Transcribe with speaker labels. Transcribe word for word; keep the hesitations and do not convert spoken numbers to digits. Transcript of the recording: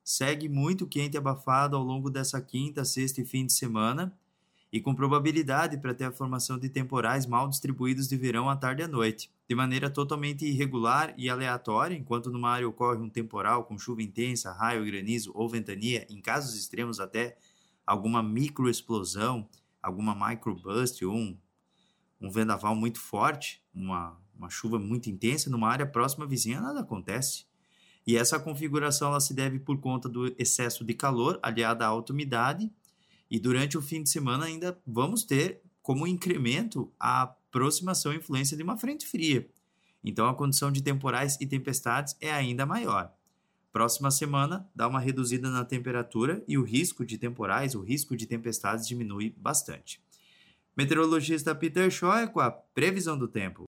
Speaker 1: segue muito quente e abafado ao longo dessa quinta, sexta e fim de semana, e com probabilidade para ter a formação de temporais mal distribuídos de verão à tarde e à noite, de maneira totalmente irregular e aleatória, enquanto numa área ocorre um temporal com chuva intensa, raio, granizo ou ventania, em casos extremos até alguma microexplosão, alguma microburst ou um, um vendaval muito forte, uma, uma chuva muito intensa, numa área próxima vizinha nada acontece. E essa configuração ela se deve por conta do excesso de calor aliada à alta umidade, e durante o fim de semana ainda vamos ter como incremento a aproximação e influência de uma frente fria. Então a condição de temporais e tempestades é ainda maior. Próxima semana dá uma reduzida na temperatura e o risco de temporais, o risco de tempestades diminui bastante. Meteorologista Peter Schoer com a previsão do tempo.